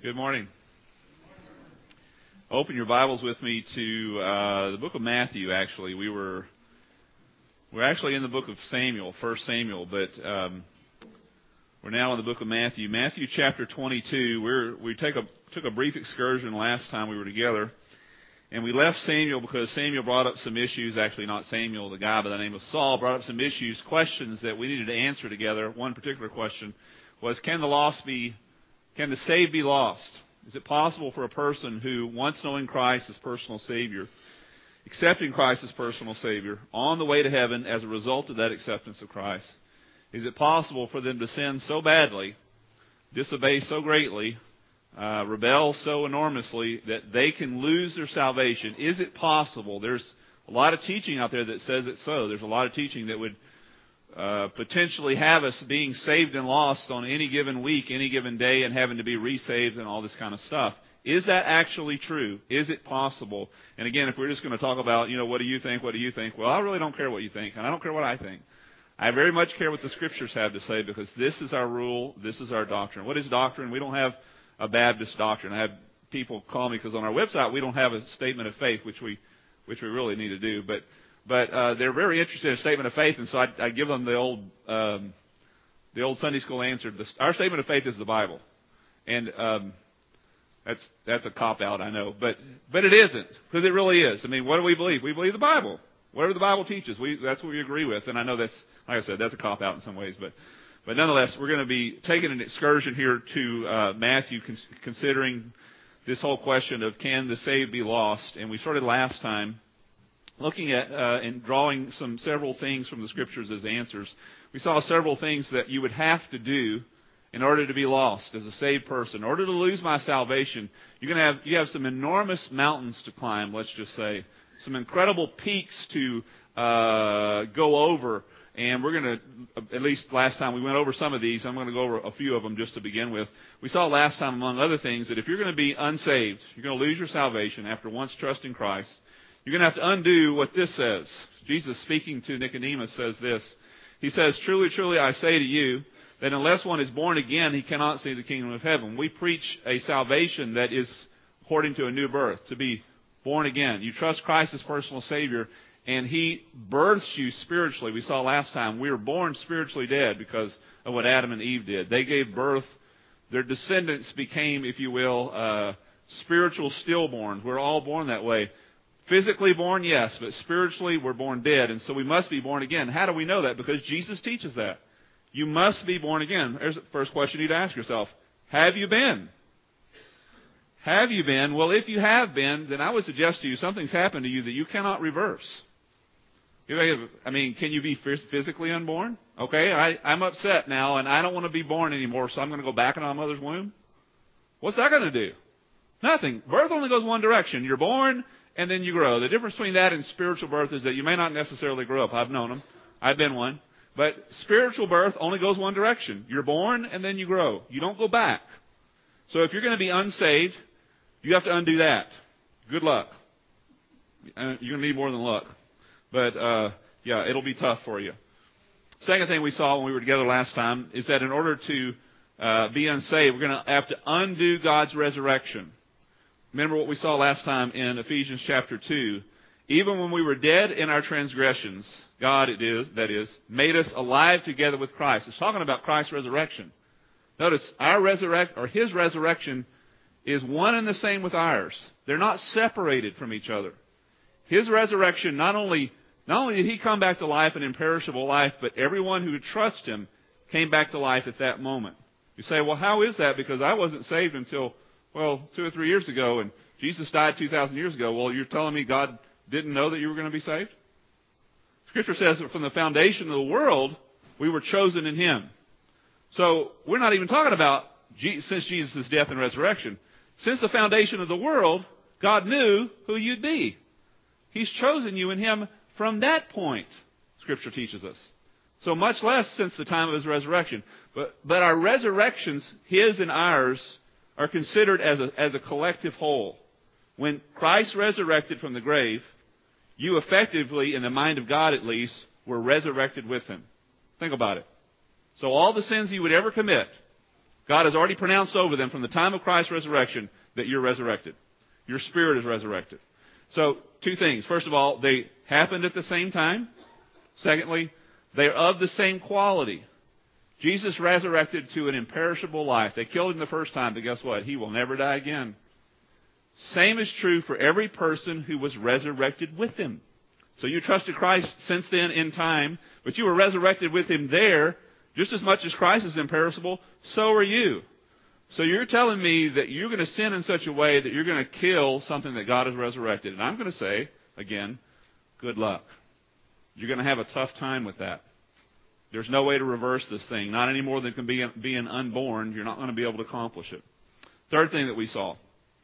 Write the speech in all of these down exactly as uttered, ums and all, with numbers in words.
Good morning. Open your Bibles with me to uh, the book of Matthew. Actually, we were we're actually in the book of Samuel, First Samuel, but um, we're now in the book of Matthew. Matthew chapter twenty-two. We're we take a took a brief excursion last time we were together, and we left Samuel because Samuel brought up some issues. Actually, not Samuel, the guy by the name of Saul brought up some issues, questions that we needed to answer together. One particular question was, can the lost be Can the saved be lost? Is it possible for a person who, once knowing Christ as personal Savior, accepting Christ as personal Savior, on the way to heaven as a result of that acceptance of Christ, is it possible for them to sin so badly, disobey so greatly, uh, rebel so enormously that they can lose their salvation? Is it possible? There's a lot of teaching out there that says it's so. There's a lot of teaching that would Uh, potentially have us being saved and lost on any given week, any given day, and having to be resaved and all this kind of stuff. Is that actually true? Is it possible? And again, if we're just going to talk about, you know, what do you think, what do you think? Well, I really don't care what you think, and I don't care what I think. I very much care what the Scriptures have to say, because this is our rule, this is our doctrine. What is doctrine? We don't have a Baptist doctrine. I have people call me because on our website we don't have a statement of faith, which we which we really need to do, but But uh, they're very interested in a statement of faith, and so I, I give them the old um, the old Sunday school answer. The, our statement of faith is the Bible, and um, that's that's a cop out, I know, but but it isn't, because it really is. I mean, what do we believe? We believe the Bible. Whatever the Bible teaches, we that's what we agree with. And I know that's, like I said, that's a cop out in some ways, but but nonetheless, we're going to be taking an excursion here to uh, Matthew, cons- considering this whole question of can the saved be lost, and we started last time looking at uh, and drawing some several things from the Scriptures as answers. We saw several things that you would have to do in order to be lost as a saved person. In order to lose my salvation, you're going to have you have some enormous mountains to climb. Let's just say some incredible peaks to uh, go over. And we're going to, at least last time we went over some of these. I'm going to go over a few of them just to begin with. We saw last time, among other things, that if you're going to be unsaved, you're going to lose your salvation after once trusting Christ. You're going to have to undo what this says. Jesus, speaking to Nicodemus, says this. He says, "Truly, truly, I say to you, that unless one is born again, he cannot see the kingdom of heaven." We preach a salvation that is according to a new birth, to be born again. You trust Christ as personal Savior, and He births you spiritually. We saw last time we were born spiritually dead because of what Adam and Eve did. They gave birth. Their descendants became, if you will, uh, spiritual stillborns. We're all born that way. Physically born, yes, but spiritually we're born dead, and so we must be born again. How do we know that? Because Jesus teaches that. You must be born again. There's the first question you need to ask yourself. Have you been? Have you been? Well, if you have been, then I would suggest to you something's happened to you that you cannot reverse. I mean, can you be physically unborn? Okay, I, I'm upset now, and I don't want to be born anymore, so I'm going to go back into my mother's womb? What's that going to do? Nothing. Birth only goes one direction. You're born, and then you grow. The difference between that and spiritual birth is that you may not necessarily grow up. I've known them. I've been one. But spiritual birth only goes one direction. You're born, and then you grow. You don't go back. So if you're going to be unsaved, you have to undo that. Good luck. You're going to need more than luck. But, uh, yeah, it'll be tough for you. Second thing we saw when we were together last time is that in order to uh, be unsaved, we're going to have to undo God's resurrection. Remember what we saw last time in Ephesians chapter two. Even when we were dead in our transgressions, God, it is, that is, made us alive together with Christ. It's talking about Christ's resurrection. Notice, our resurrect or His resurrection is one and the same with ours. They're not separated from each other. His resurrection, not only, not only did He come back to life, an imperishable life, but everyone who trusts Him came back to life at that moment. You say, well, how is that? Because I wasn't saved until, well, two or three years ago, and Jesus died two thousand years ago. Well, you're telling me God didn't know that you were going to be saved? Scripture says that from the foundation of the world, we were chosen in Him. So we're not even talking about since Jesus' death and resurrection. Since the foundation of the world, God knew who you'd be. He's chosen you in Him from that point, Scripture teaches us. So much less since the time of His resurrection. But, but our resurrections, His and ours, are considered as a, as a collective whole. When Christ resurrected from the grave, you effectively, in the mind of God at least, were resurrected with Him. Think about it. So all the sins you would ever commit, God has already pronounced over them from the time of Christ's resurrection that you're resurrected. Your spirit is resurrected. So, two things. First of all, they happened at the same time. Secondly, they are of the same quality. Jesus resurrected to an imperishable life. They killed him the first time, but guess what? He will never die again. Same is true for every person who was resurrected with him. So you trusted Christ since then in time, but you were resurrected with him there. Just as much as Christ is imperishable, so are you. So you're telling me that you're going to sin in such a way that you're going to kill something that God has resurrected. And I'm going to say, again, good luck. You're going to have a tough time with that. There's no way to reverse this thing. Not any more than can be being unborn. You're not going to be able to accomplish it. Third thing that we saw.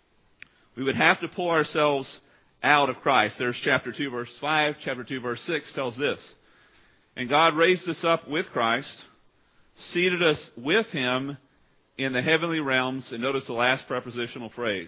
We would have to pull ourselves out of Christ. There's chapter two, verse five. Chapter two, verse six tells this. And God raised us up with Christ, seated us with him in the heavenly realms. And notice the last prepositional phrase.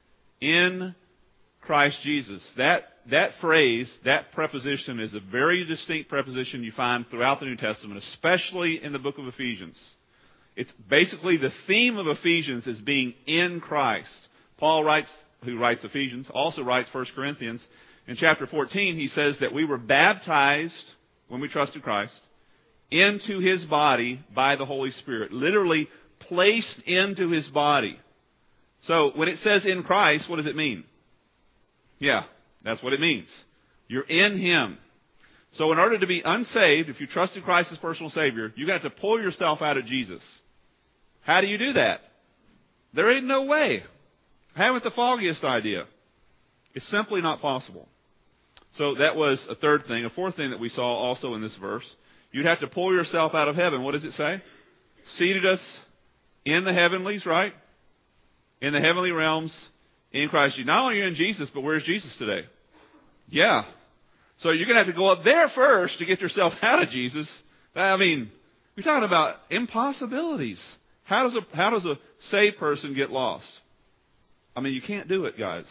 In Christ Jesus. That, that phrase, that preposition is a very distinct preposition you find throughout the New Testament, especially in the book of Ephesians. It's basically the theme of Ephesians is being in Christ. Paul writes, who writes Ephesians, also writes First Corinthians. In chapter fourteen, he says that we were baptized when we trusted Christ into his body by the Holy Spirit. Literally placed into his body. So when it says in Christ, what does it mean? Yeah, that's what it means. You're in him. So in order to be unsaved, if you trusted Christ as personal Savior, you got to pull yourself out of Jesus. How do you do that? There ain't no way. I haven't the foggiest idea. It's simply not possible. So that was a third thing. A fourth thing that we saw also in this verse. You'd have to pull yourself out of heaven. What does it say? Seated us in the heavenlies, right? In the heavenly realms in Christ Jesus. Not only are you in Jesus, but where's Jesus today? Yeah. So you're going to have to go up there first to get yourself out of Jesus. I mean, we're talking about impossibilities. How does a, how does a saved person get lost? I mean, you can't do it, guys.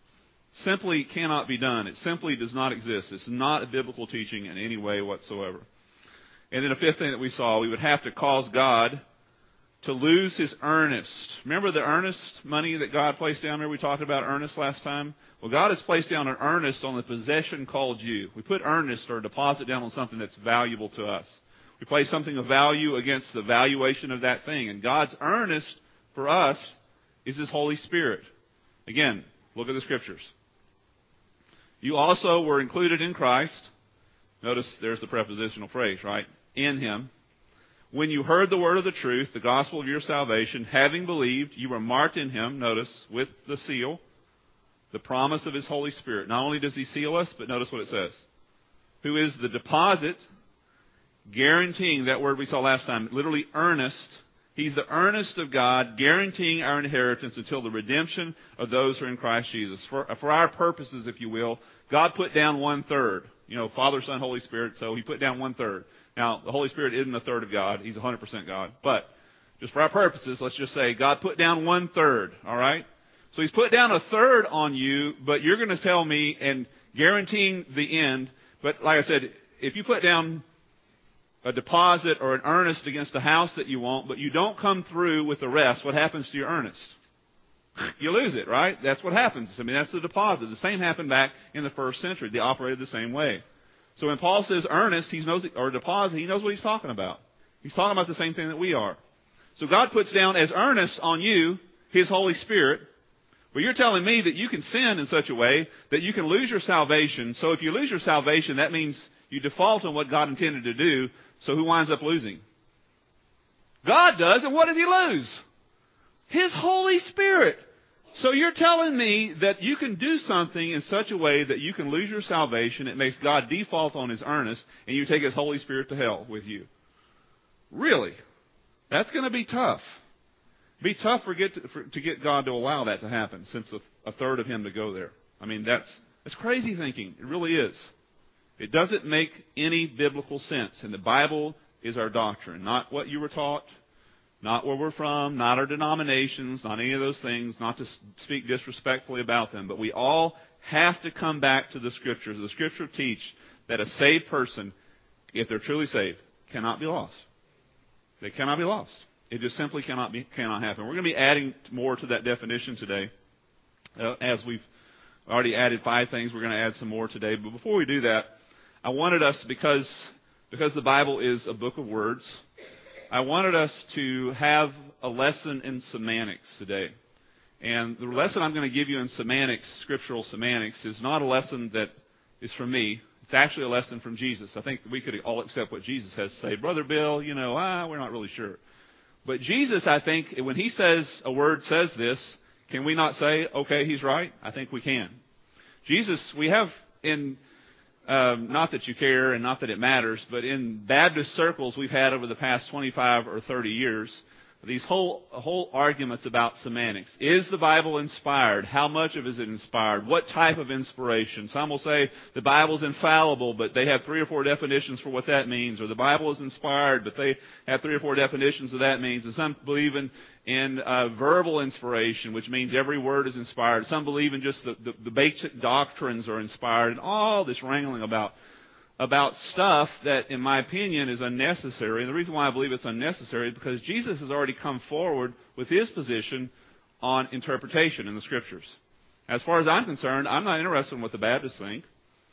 Simply cannot be done. It simply does not exist. It's not a biblical teaching in any way whatsoever. And then a fifth thing that we saw, we would have to cause God to lose his earnest. Remember the earnest money that God placed down there? We talked about earnest last time. Well, God has placed down an earnest on the possession called you. We put earnest or deposit down on something that's valuable to us. We place something of value against the valuation of that thing. And God's earnest for us is his Holy Spirit. Again, look at the scriptures. You also were included in Christ. Notice there's the prepositional phrase, right? In him. When you heard the word of the truth, the gospel of your salvation, having believed, you were marked in him, notice, with the seal, the promise of his Holy Spirit. Not only does he seal us, but notice what it says. Who is the deposit, guaranteeing, that word we saw last time, literally earnest. He's the earnest of God, guaranteeing our inheritance until the redemption of those who are in Christ Jesus. For, for our purposes, if you will, God put down one third. You know, Father, Son, Holy Spirit, so he put down one third. Now, the Holy Spirit isn't a third of God. He's one hundred percent God. But just for our purposes, let's just say God put down one third, all right? So he's put down a third on you, but you're going to tell me, and guaranteeing the end, but like I said, if you put down a deposit or an earnest against a house that you want, but you don't come through with the rest, what happens to your earnest? You lose it, right? That's what happens. I mean, that's the deposit. The same happened back in the first century. They operated the same way. So when Paul says earnest, he knows, or deposit, he knows what he's talking about. He's talking about the same thing that we are. So God puts down as earnest on you his Holy Spirit. But you're telling me that you can sin in such a way that you can lose your salvation. So if you lose your salvation, that means you default on what God intended to do. So who winds up losing? God does. And what does he lose? His Holy Spirit. So you're telling me that you can do something in such a way that you can lose your salvation. It makes God default on his earnest, and you take his Holy Spirit to hell with you. Really? That's going to be tough. Be tough for get to, for, to get God to allow that to happen, since a, a third of him to go there. I mean, that's that's crazy thinking. It really is. It doesn't make any biblical sense. And the Bible is our doctrine, not what you were taught, not where we're from, not our denominations, not any of those things, not to speak disrespectfully about them. But we all have to come back to the Scriptures. The Scripture teach that a saved person, if they're truly saved, cannot be lost. They cannot be lost. It just simply cannot be, cannot happen. We're going to be adding more to that definition today. Uh, as we've already added five things, we're going to add some more today. But before we do that, I wanted us, because, because the Bible is a book of words, I wanted us to have a lesson in semantics today. And the lesson I'm going to give you in semantics, scriptural semantics, is not a lesson that is from me. It's actually a lesson from Jesus. I think we could all accept what Jesus has to say. Brother Bill, you know, ah, we're not really sure. But Jesus, I think, when he says a word says this, can we not say, okay, he's right? I think we can. Jesus, we have in, um, not that you care and not that it matters, but in Baptist circles we've had over the past twenty-five or thirty years, these whole whole arguments about semantics. Is the Bible inspired? How much of it is it inspired? What type of inspiration? Some will say the Bible's infallible, but they have three or four definitions for what that means. Or the Bible is inspired, but they have three or four definitions of that means. And some believe in, in uh, verbal inspiration, which means every word is inspired. Some believe in just the, the, the basic doctrines are inspired. And all this wrangling about about stuff that, in my opinion, is unnecessary. And the reason why I believe it's unnecessary is because Jesus has already come forward with his position on interpretation in the Scriptures. As far as I'm concerned, I'm not interested in what the Baptists think.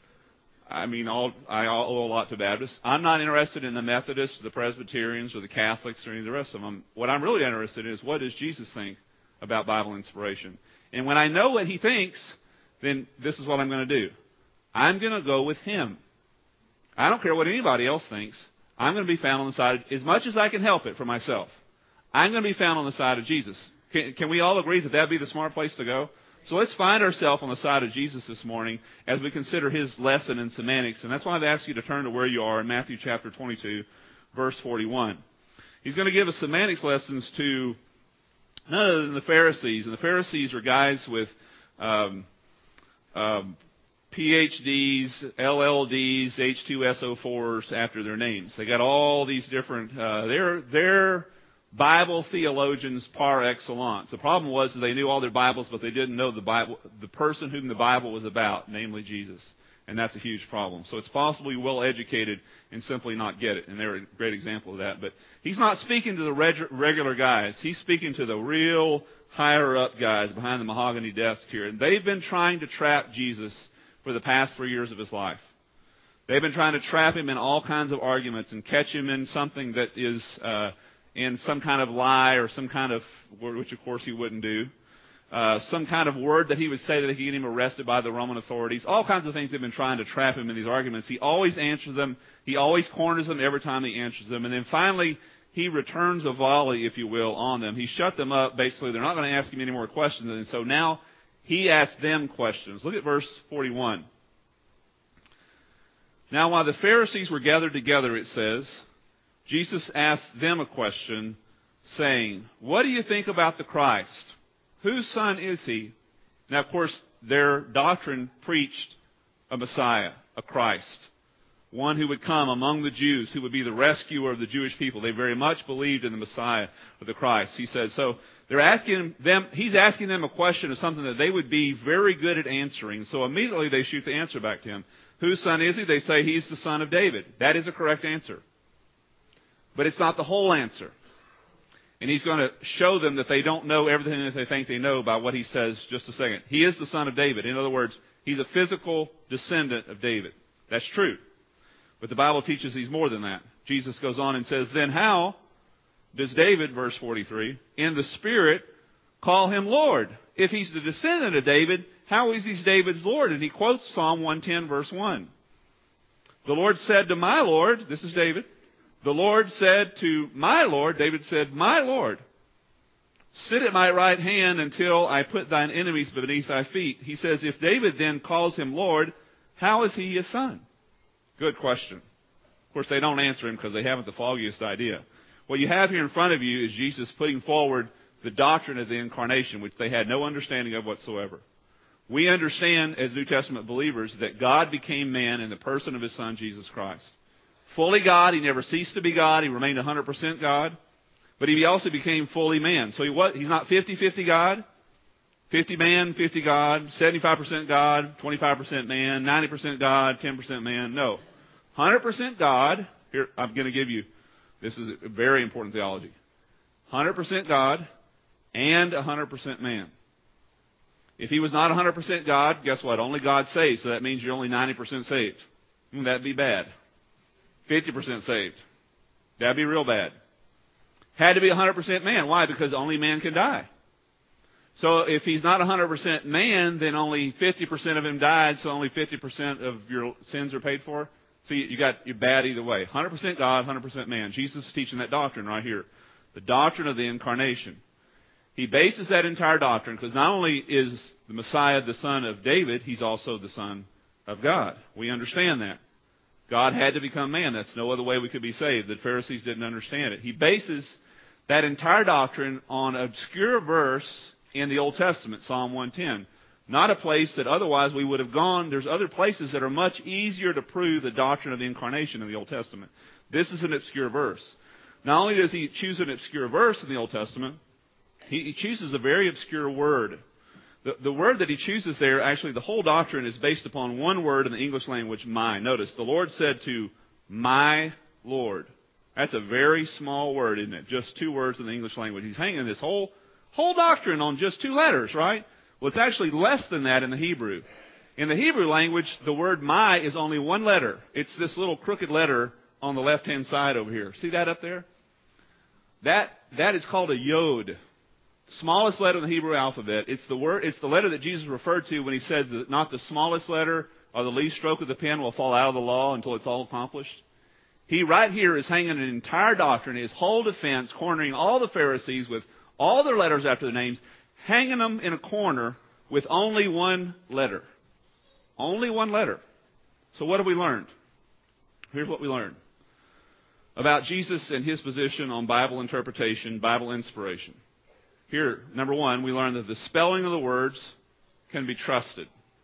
I mean, all, I owe a lot to Baptists. I'm not interested in the Methodists, the Presbyterians, or the Catholics, or any of the rest of them. What I'm really interested in is, what does Jesus think about Bible inspiration? And when I know what he thinks, then this is what I'm going to do. I'm going to go with him. I don't care what anybody else thinks. I'm going to be found on the side, of, as much as I can help it for myself, I'm going to be found on the side of Jesus. Can, can we all agree that that would be the smart place to go? So let's find ourselves on the side of Jesus this morning as we consider his lesson in semantics. And that's why I've asked you to turn to where you are in Matthew chapter twenty-two, verse forty-one. He's going to give us semantics lessons to none other than the Pharisees. And the Pharisees are guys with Um, um, P H Ds, L L Ds, H two S O fours after their names. They got all these different, uh, they're, they're Bible theologians par excellence. The problem was that they knew all their Bibles, but they didn't know the Bible, the person whom the Bible was about, namely Jesus. And that's a huge problem. So it's possible you're well educated and simply not get it. And they're a great example of that. But he's not speaking to the reg- regular guys. He's speaking to the real higher up guys behind the mahogany desk here. And they've been trying to trap Jesus for the past three years of his life. They've been trying to trap him in all kinds of arguments and catch him in something that is uh, in some kind of lie or some kind of word, which of course he wouldn't do. Uh, some kind of word that he would say that he could get him arrested by the Roman authorities. All kinds of things they've been trying to trap him in these arguments. He always answers them. He always corners them every time he answers them. And then finally, he returns a volley, if you will, on them. He shut them up. Basically, they're not going to ask him any more questions. And so now he asks them questions. Look at verse forty-one. Now, while the Pharisees were gathered together, it says, Jesus asked them a question, saying, "What do you think about the Christ? Whose son is he?" Now, of course, their doctrine preached a Messiah, a Christ, one who would come among the Jews, who would be the rescuer of the Jewish people. They very much believed in the Messiah of the Christ. He said, so they're asking them, he's asking them a question of something that they would be very good at answering. So immediately they shoot the answer back to him. Whose son is he? They say he's the son of David. That is a correct answer. But it's not the whole answer. And he's going to show them that they don't know everything that they think they know by what he says just a second. He is the son of David. In other words, he's a physical descendant of David. That's true. But the Bible teaches he's more than that. Jesus goes on and says, then how does David, verse forty-three, in the Spirit call him Lord? If he's the descendant of David, how is he David's Lord? And he quotes Psalm one ten, verse one. The Lord said to my Lord, this is David, the Lord said to my Lord, David said, my Lord, sit at my right hand until I put thine enemies beneath thy feet. He says, if David then calls him Lord, how is he his son? Good question. Of course, they don't answer him because they haven't the foggiest idea. What you have here in front of you is Jesus putting forward the doctrine of the incarnation, which they had no understanding of whatsoever. We understand as New Testament believers that God became man in the person of his Son, Jesus Christ. Fully God, he never ceased to be God. He remained one hundred percent God. But he also became fully man. So he was, he's not fifty-fifty God. fifty man, fifty God, seventy-five percent God, twenty-five percent man, ninety percent God, ten percent man. No. one hundred percent God. Here, I'm going to give you, this is a very important theology. one hundred percent God and one hundred percent man. If he was not one hundred percent God, guess what? Only God saves, so that means you're only ninety percent saved. Mm, that'd be bad. fifty percent saved. That'd be real bad. Had to be one hundred percent man. Why? Because only man can die. So if he's not one hundred percent man, then only fifty percent of him died, so only fifty percent of your sins are paid for. So you, you got, you're bad either way. one hundred percent God, one hundred percent man. Jesus is teaching that doctrine right here. The doctrine of the incarnation. He bases that entire doctrine because not only is the Messiah the son of David, he's also the son of God. We understand that. God had to become man. That's no other way we could be saved. The Pharisees didn't understand it. He bases that entire doctrine on an obscure verse in the Old Testament, Psalm one ten. Not a place that otherwise we would have gone. There's other places that are much easier to prove the doctrine of the incarnation in the Old Testament. This is an obscure verse. Not only does he choose an obscure verse in the Old Testament, he, he chooses a very obscure word. The, the word that he chooses there, actually the whole doctrine is based upon one word in the English language, my. Notice, the Lord said to my Lord. That's a very small word, isn't it? Just two words in the English language. He's hanging this whole whole doctrine on just two letters, right? Well, it's actually less than that in the Hebrew. In the Hebrew language, the word my is only one letter. It's this little crooked letter on the left-hand side over here. See that up there? That that is called a yod. Smallest letter in the Hebrew alphabet. It's the word. It's the letter that Jesus referred to when he said that not the smallest letter or the least stroke of the pen will fall out of the law until it's all accomplished. He right here is hanging an entire doctrine, his whole defense, cornering all the Pharisees with all their letters after their names, hanging them in a corner with only one letter. Only one letter. So what have we learned? Here's what we learned about Jesus and his position on Bible interpretation, Bible inspiration. Here, number one, we learned that the spelling of the words can be trusted.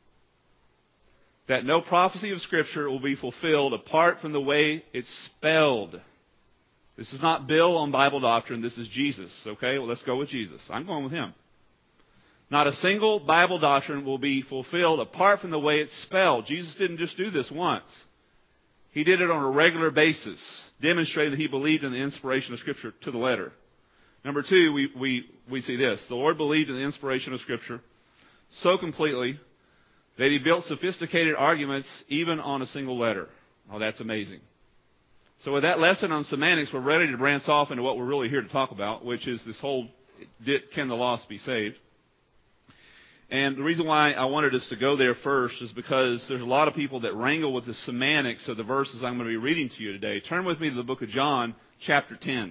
That no prophecy of Scripture will be fulfilled apart from the way it's spelled. This is not Bill on Bible doctrine. This is Jesus. Okay, well, let's go with Jesus. I'm going with him. Not a single Bible doctrine will be fulfilled apart from the way it's spelled. Jesus didn't just do this once. He did it on a regular basis, demonstrating that he believed in the inspiration of Scripture to the letter. Number two, we, we, we see this. The Lord believed in the inspiration of Scripture so completely that he built sophisticated arguments even on a single letter. Oh, that's amazing. So with that lesson on semantics, we're ready to branch off into what we're really here to talk about, which is this whole, can the lost be saved? And the reason why I wanted us to go there first is because there's a lot of people that wrangle with the semantics of the verses I'm going to be reading to you today. Turn with me to the book of John, chapter ten.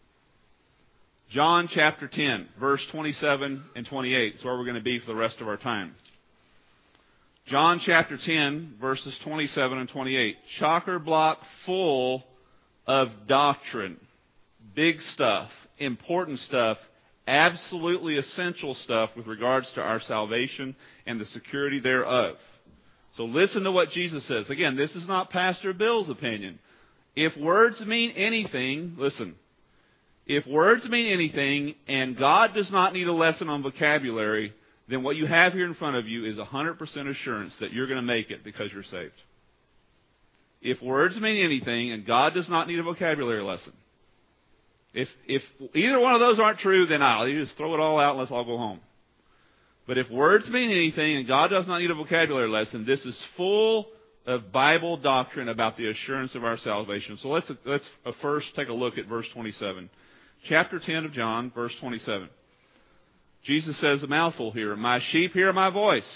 John chapter ten, verse twenty-seven and twenty-eight is where we're going to be for the rest of our time. John chapter ten, verses twenty-seven and twenty-eight. Chocker block full of doctrine. Big stuff, important stuff, absolutely essential stuff with regards to our salvation and the security thereof. So listen to what Jesus says. Again, this is not Pastor Bill's opinion. If words mean anything, listen. If words mean anything and God does not need a lesson on vocabulary, then what you have here in front of you is one hundred percent assurance that you're going to make it because you're saved. If words mean anything and God does not need a vocabulary lesson, if if either one of those aren't true, then I'll you just throw it all out and let's all go home. But if words mean anything and God does not need a vocabulary lesson, this is full of Bible doctrine about the assurance of our salvation. So let's let's first take a look at verse twenty-seven. Chapter ten of John, verse twenty-seven. Jesus says a mouthful here. My sheep hear my voice,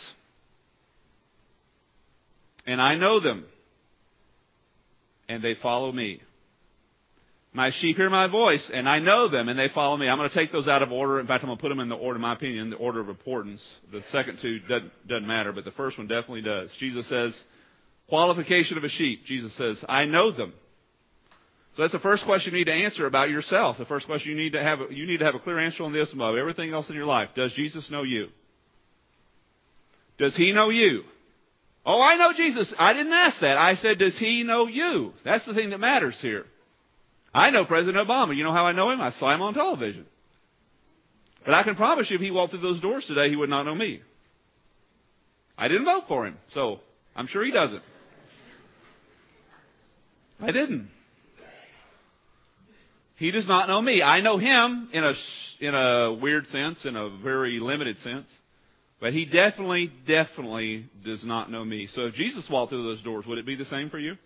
and I know them, and they follow me. My sheep hear my voice, and I know them, and they follow me. I'm going to take those out of order. In fact, I'm going to put them in the order, in my opinion, the order of importance. The second two doesn't, doesn't matter, but the first one definitely does. Jesus says, qualification of a sheep. Jesus says, I know them. So that's the first question you need to answer about yourself. The first question you need to have, you need to have a clear answer on this above everything else in your life. Does Jesus know you? Does he know you? Oh, I know Jesus. I didn't ask that. I said, does he know you? That's the thing that matters here. I know President Obama. You know how I know him? I saw him on television. But I can promise you if he walked through those doors today, he would not know me. I didn't vote for him, so I'm sure he doesn't. I didn't. He does not know me. I know him in a, in a weird sense, in a very limited sense. But he definitely, definitely does not know me. So if Jesus walked through those doors, would it be the same for you?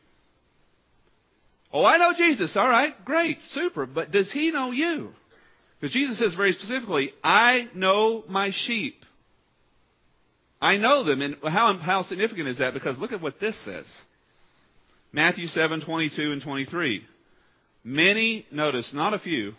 Oh, I know Jesus. All right, great, super. But does he know you? Because Jesus says very specifically, I know my sheep. I know them. And how, how significant is that? Because look at what this says. Matthew seven, twenty-two and twenty-three. Many, notice, not a few,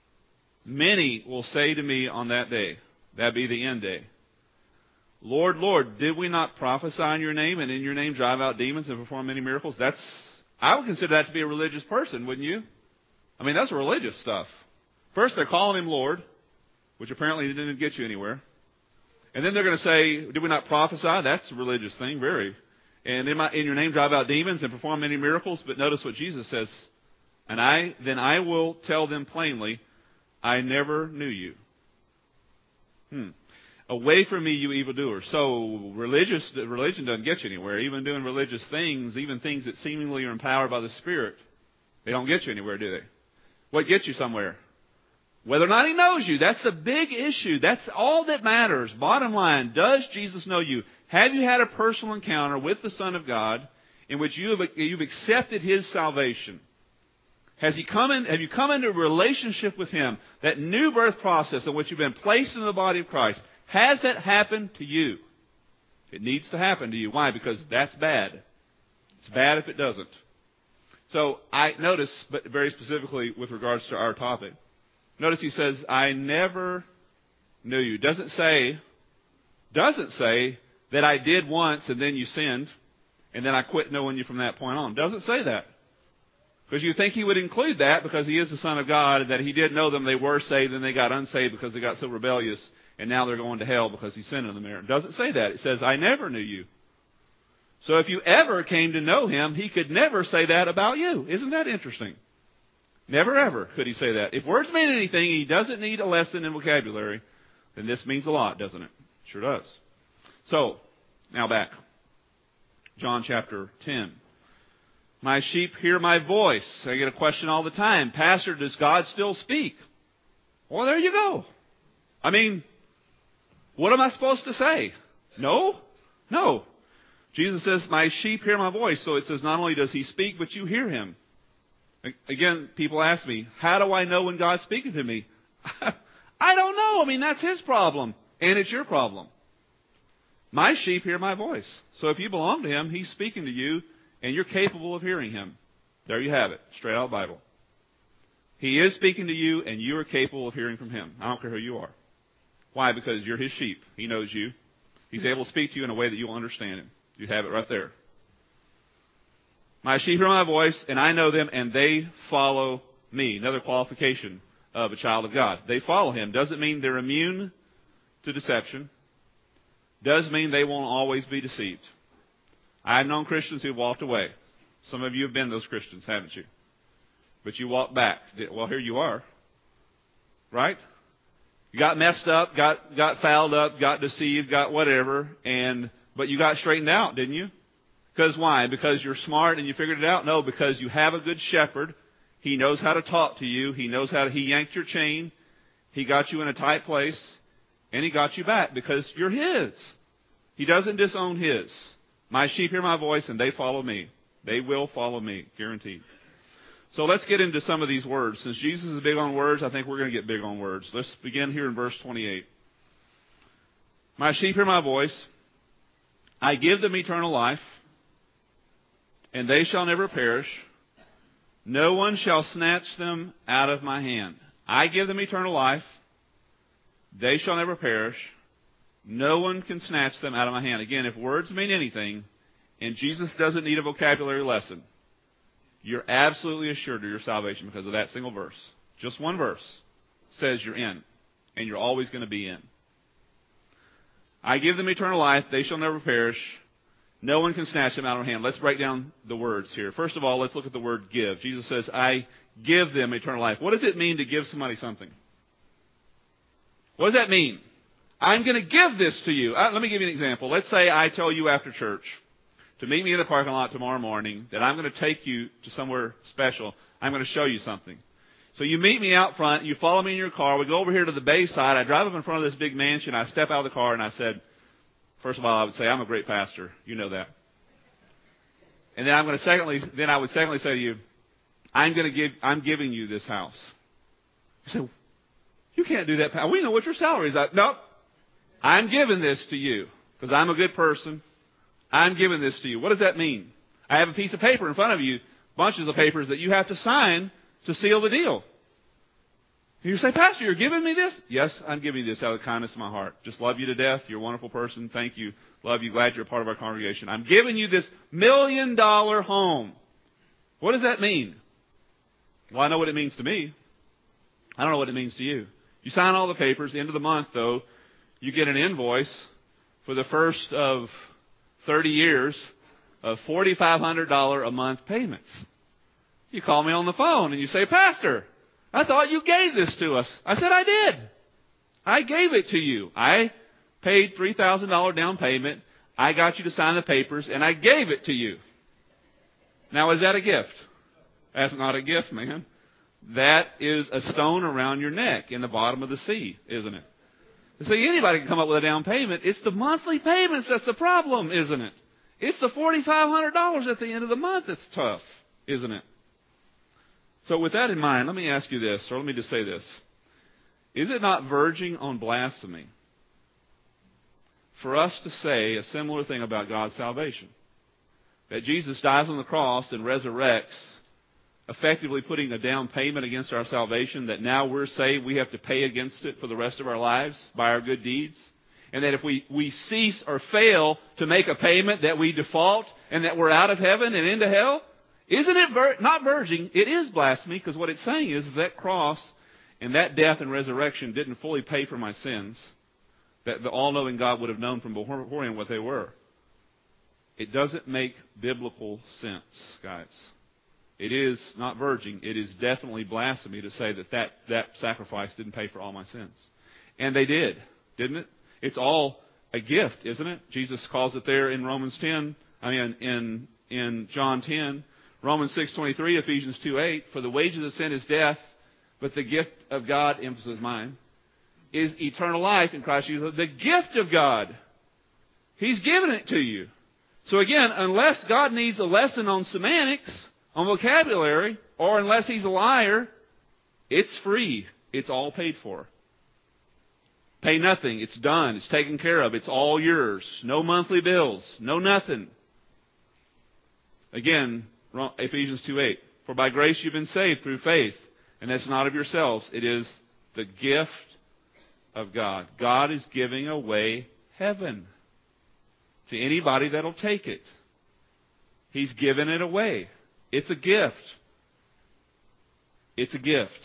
many will say to me on that day, that be the end day, Lord, Lord, did we not prophesy in your name and in your name drive out demons and perform many miracles? That's, I would consider that to be a religious person, wouldn't you? I mean, that's religious stuff. First, they're calling him Lord, which apparently didn't get you anywhere. And then they're going to say, did we not prophesy? That's a religious thing, very. And in, my, in your name drive out demons and perform many miracles. But notice what Jesus says. And I, then I will tell them plainly, I never knew you. Hmm. Away from me, you evildoers. So religious, religion doesn't get you anywhere. Even doing religious things, even things that seemingly are empowered by the Spirit, they don't get you anywhere, do they? What gets you somewhere? Whether or not he knows you. That's the big issue. That's all that matters. Bottom line, does Jesus know you? Have you had a personal encounter with the Son of God in which you have, you've accepted his salvation? Has he come in, have you come into a relationship with him? That new birth process in which you've been placed in the body of Christ. Has that happened to you? It needs to happen to you. Why? Because that's bad. It's bad if it doesn't. So I notice, but very specifically with regards to our topic, notice he says, I never knew you. Doesn't say, doesn't say that I did once and then you sinned and then I quit knowing you from that point on. Doesn't say that. Because you think he would include that because he is the Son of God, that he did know them, they were saved, and they got unsaved because they got so rebellious, and now they're going to hell because he sinned in them there. It doesn't say that. It says, I never knew you. So if you ever came to know him, he could never say that about you. Isn't that interesting? Never ever could he say that. If words mean anything, he doesn't need a lesson in vocabulary, then this means a lot, doesn't it? Sure does. So, now back. John chapter ten. My sheep hear my voice. I get a question all the time. Pastor, does God still speak? Well, there you go. I mean, what am I supposed to say? No? No. Jesus says, my sheep hear my voice. So it says not only does he speak, but you hear him. Again, people ask me, how do I know when God's speaking to me? I don't know. I mean, that's his problem. And it's your problem. My sheep hear my voice. So if you belong to him, he's speaking to you. And you're capable of hearing him. There you have it. Straight out of the Bible. He is speaking to you, and you are capable of hearing from him. I don't care who you are. Why? Because you're his sheep. He knows you. He's able to speak to you in a way that you'll understand him. You have it right there. My sheep hear my voice, and I know them, and they follow me. Another qualification of a child of God. They follow him. Doesn't mean they're immune to deception. Does mean they won't always be deceived. I've known Christians who walked away. Some of you have been those Christians, haven't you? But you walked back. Well, here you are. Right? You got messed up, got, got fouled up, got deceived, got whatever, and but you got straightened out, didn't you? Because why? Because you're smart and you figured it out? No, because you have a good shepherd. He knows how to talk to you. He knows how to, he yanked your chain. He got you in a tight place, and he got you back because you're his. He doesn't disown his. My sheep hear my voice, and they follow me. They will follow me, guaranteed. So let's get into some of these words. Since Jesus is big on words, I think we're going to get big on words. Let's begin here in verse twenty-eight. My sheep hear my voice. I give them eternal life, and they shall never perish. No one shall snatch them out of my hand. I give them eternal life. They shall never perish. No one can snatch them out of my hand. Again, if words mean anything, and Jesus doesn't need a vocabulary lesson, you're absolutely assured of your salvation because of that single verse. Just one verse says you're in, and you're always going to be in. I give them eternal life. They shall never perish. No one can snatch them out of my hand. Let's break down the words here. First of all, let's look at the word give. Jesus says, I give them eternal life. What does it mean to give somebody something? What does that mean? I'm going to give this to you. Uh, let me give you an example. Let's say I tell you after church to meet me in the parking lot tomorrow morning that I'm going to take you to somewhere special. I'm going to show you something. So you meet me out front, you follow me in your car, we go over here to the Bayside, I drive up in front of this big mansion, I step out of the car and I said, first of all, I would say, I'm a great pastor. You know that. And then I'm going to secondly, then I would secondly say to you, I'm going to give, I'm giving you this house. You say, you can't do that. We know what your salary is. I, nope. I'm giving this to you because I'm a good person. I'm giving this to you. What does that mean? I have a piece of paper in front of you, bunches of papers that you have to sign to seal the deal. You say, Pastor, you're giving me this? Yes, I'm giving you this out of the kindness of my heart. Just love you to death. You're a wonderful person. Thank you. Love you. Glad you're a part of our congregation. I'm giving you this million dollar home. What does that mean? Well, I know what it means to me. I don't know what it means to you. You sign all the papers. The end of the month, though, you get an invoice for the first of thirty years of four thousand five hundred dollars a month payments. You call me on the phone and you say, Pastor, I thought you gave this to us. I said, I did. I gave it to you. I paid three thousand dollars down payment. I got you to sign the papers, and I gave it to you. Now, is that a gift? That's not a gift, man. That is a stone around your neck in the bottom of the sea, isn't it? See, anybody can come up with a down payment. It's the monthly payments that's the problem, isn't it? It's the four thousand five hundred dollars at the end of the month that's tough, isn't it? So with that in mind, let me ask you this, or let me just say this. Is it not verging on blasphemy for us to say a similar thing about God's salvation? That Jesus dies on the cross and resurrects, effectively putting a down payment against our salvation, that now we're saved, we have to pay against it for the rest of our lives by our good deeds. And that if we, we cease or fail to make a payment, that we default and that we're out of heaven and into hell. Isn't it ver- not verging? It is blasphemy, because what it's saying is, is that cross and that death and resurrection didn't fully pay for my sins, that the all-knowing God would have known from beforehand what they were. It doesn't make biblical sense, guys. It is not verging. It is definitely blasphemy to say that, that that sacrifice didn't pay for all my sins. And they did, didn't it? It's all a gift, isn't it? Jesus calls it there in Romans ten, I mean in in John ten, Romans six twenty-three, Ephesians two eight, for the wages of sin is death, but the gift of God, emphasis mine, is eternal life in Christ Jesus. The gift of God. He's given it to you. So again, unless God needs a lesson on semantics, on vocabulary, or unless he's a liar, it's free. It's all paid for. Pay nothing. It's done. It's taken care of. It's all yours. No monthly bills. No nothing. Again, Ephesians two eight. For by grace you've been saved through faith, and that's not of yourselves. It is the gift of God. God is giving away heaven to anybody that'll take it. He's given it away. It's a gift. It's a gift.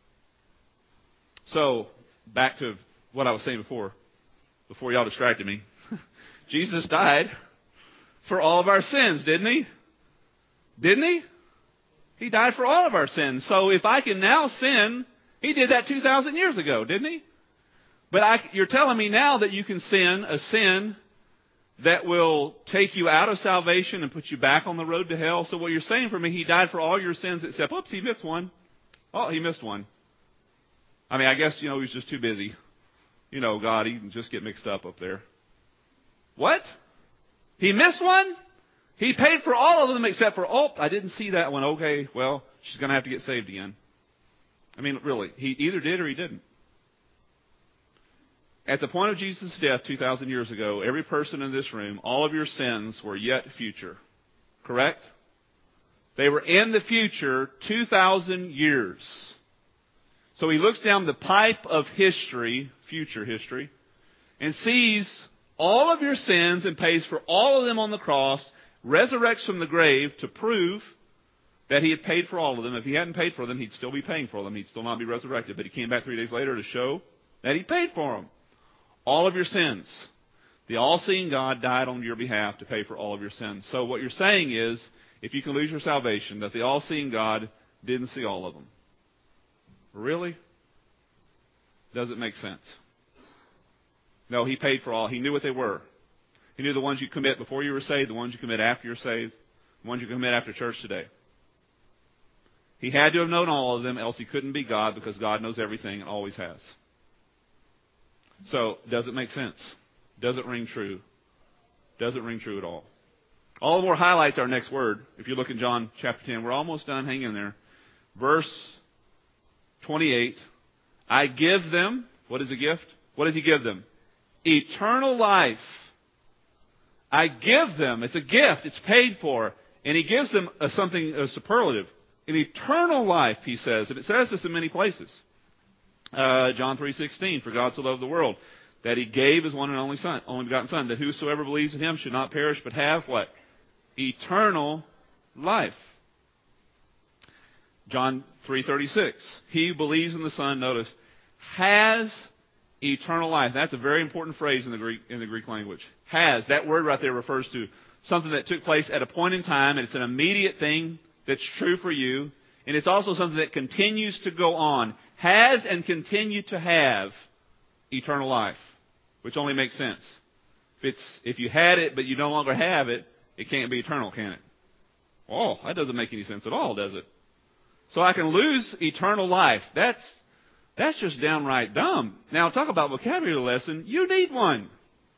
So, back to what I was saying before, before y'all distracted me. Jesus died for all of our sins, didn't he? Didn't he? He died for all of our sins. So if I can now sin, he did that two thousand years ago, didn't he? But I, you're telling me now that you can sin a sin that will take you out of salvation and put you back on the road to hell. So what you're saying for me, he died for all your sins except, oops, he missed one. Oh, he missed one. I mean, I guess, you know, he's just too busy. You know, God, he can just get mixed up up there. What? He missed one? He paid for all of them except for, oh, I didn't see that one. Okay, well, she's going to have to get saved again. I mean, really, he either did or he didn't. At the point of Jesus' death two thousand years ago, every person in this room, all of your sins were yet future. Correct? They were in the future two thousand years. So he looks down the pipe of history, future history, and sees all of your sins and pays for all of them on the cross, resurrects from the grave to prove that he had paid for all of them. If he hadn't paid for them, he'd still be paying for them. He'd still not be resurrected. But he came back three days later to show that he paid for them. All of your sins. The all-seeing God died on your behalf to pay for all of your sins. So what you're saying is, if you can lose your salvation, that the all-seeing God didn't see all of them. Really? Doesn't make sense. No, he paid for all. He knew what they were. He knew the ones you commit before you were saved, the ones you commit after you're saved, the ones you commit after church today. He had to have known all of them, else he couldn't be God, because God knows everything and always has. So, does it make sense? Does it ring true? Does it ring true at all? All the more highlights our next word. If you look in John chapter ten, we're almost done. Hang in there. Verse twenty-eight. I give them, what is a gift? What does he give them? Eternal life. I give them, it's a gift, it's paid for. And he gives them a, something, a superlative. An eternal life, he says. And it says this in many places. Uh, John three sixteen, for God so loved the world, that he gave his one and only Son, only begotten Son, that whosoever believes in him should not perish, but have what? Eternal life. John three thirty-six, he who believes in the Son, notice, has eternal life. That's a very important phrase in the Greek, in the Greek language. Has, that word right there refers to something that took place at a point in time, and it's an immediate thing that's true for you, and it's also something that continues to go on. Has and continue to have eternal life, which only makes sense. If it's if you had it but you no longer have it, it can't be eternal, can it? Oh, that doesn't make any sense at all, does it? So I can lose eternal life. That's that's just downright dumb. Now, talk about vocabulary lesson. You need one.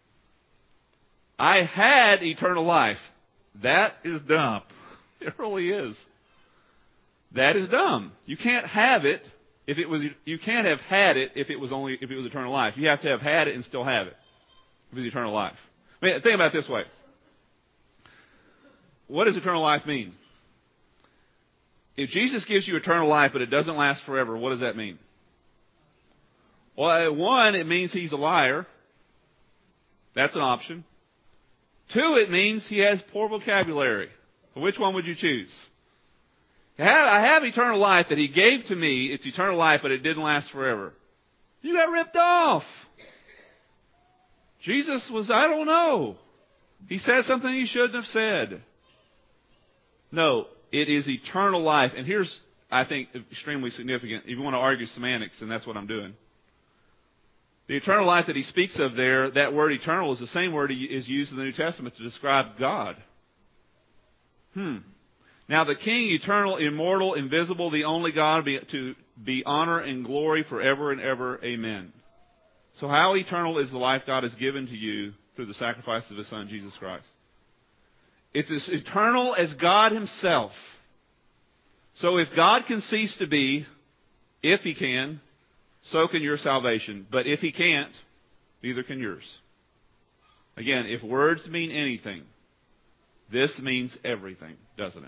I had eternal life. That is dumb. It really is. That is dumb. You can't have it if it was. You can't have had it if it was only if it was eternal life. You have to have had it and still have it. If it's eternal life. I mean, think about it this way. What does eternal life mean? If Jesus gives you eternal life, but it doesn't last forever, what does that mean? Well, one, it means he's a liar. That's an option. Two, it means he has poor vocabulary. Which one would you choose? I have eternal life that he gave to me. It's eternal life, but it didn't last forever. You got ripped off. Jesus was, I don't know. He said something he shouldn't have said. No, it is eternal life. And here's, I think, extremely significant. If you want to argue semantics, and that's what I'm doing. The eternal life that he speaks of there, that word eternal is the same word he is used in the New Testament to describe God. Hmm. Now the King, eternal, immortal, invisible, the only God, be, to be honor and glory forever and ever. Amen. So how eternal is the life God has given to you through the sacrifice of His Son, Jesus Christ? It's as eternal as God Himself. So if God can cease to be, if He can, so can your salvation. But if He can't, neither can yours. Again, if words mean anything, this means everything, doesn't it?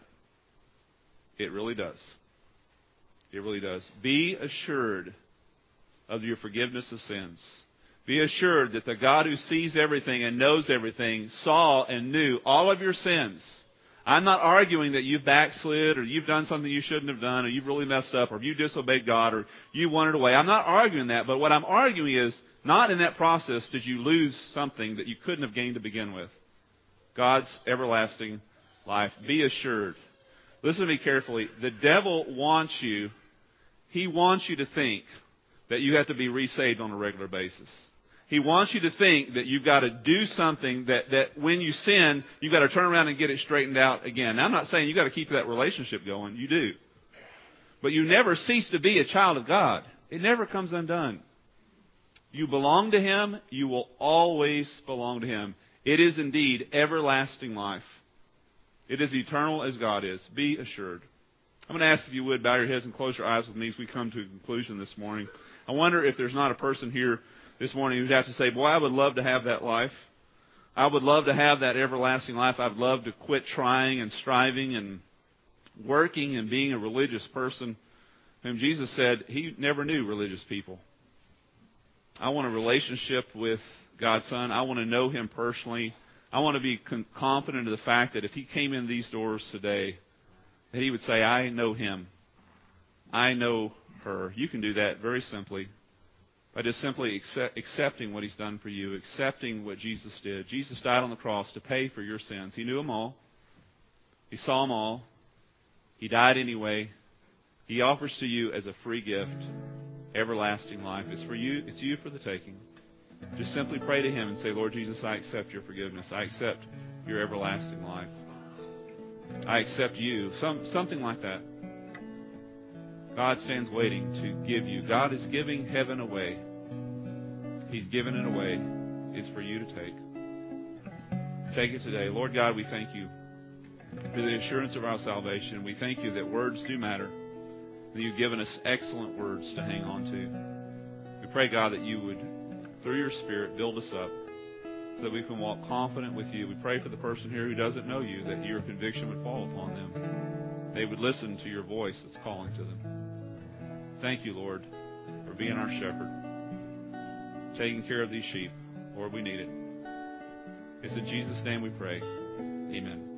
It really does. It really does. Be assured of your forgiveness of sins. Be assured that the God who sees everything and knows everything saw and knew all of your sins. I'm not arguing that you've backslid or you've done something you shouldn't have done or you've really messed up or you disobeyed God or you wandered away. I'm not arguing that, but what I'm arguing is not in that process did you lose something that you couldn't have gained to begin with. God's everlasting life. Be assured. Listen to me carefully. The devil wants you, he wants you to think that you have to be resaved on a regular basis. He wants you to think that you've got to do something that, that when you sin, you've got to turn around and get it straightened out again. Now, I'm not saying you've got to keep that relationship going. You do. But you never cease to be a child of God. It never comes undone. You belong to Him. You will always belong to Him. It is indeed everlasting life. It is eternal as God is. Be assured. I'm going to ask if you would bow your heads and close your eyes with me as we come to a conclusion this morning. I wonder if there's not a person here this morning who'd have to say, boy, I would love to have that life. I would love to have that everlasting life. I'd love to quit trying and striving and working and being a religious person whom Jesus said He never knew religious people. I want a relationship with God's Son. I want to know Him personally. I want to be con- confident of the fact that if He came in these doors today, that He would say, I know Him. I know her. You can do that very simply by just simply accept, accepting what He's done for you, accepting what Jesus did. Jesus died on the cross to pay for your sins. He knew them all. He saw them all. He died anyway. He offers to you as a free gift everlasting life. It's for you. It's you for the taking. Just simply pray to Him and say, Lord Jesus, I accept your forgiveness. I accept your everlasting life. I accept you. Some, something like that. God stands waiting to give you. God is giving heaven away. He's given it away. It's for you to take. Take it today. Lord God, we thank you for the assurance of our salvation. We thank you that words do matter, that you've given us excellent words to hang on to. We pray, God, that you would, through your Spirit, build us up so that we can walk confident with you. We pray for the person here who doesn't know you, that your conviction would fall upon them. They would listen to your voice that's calling to them. Thank you, Lord, for being our shepherd, taking care of these sheep. Lord, we need it. It's in Jesus' name we pray. Amen.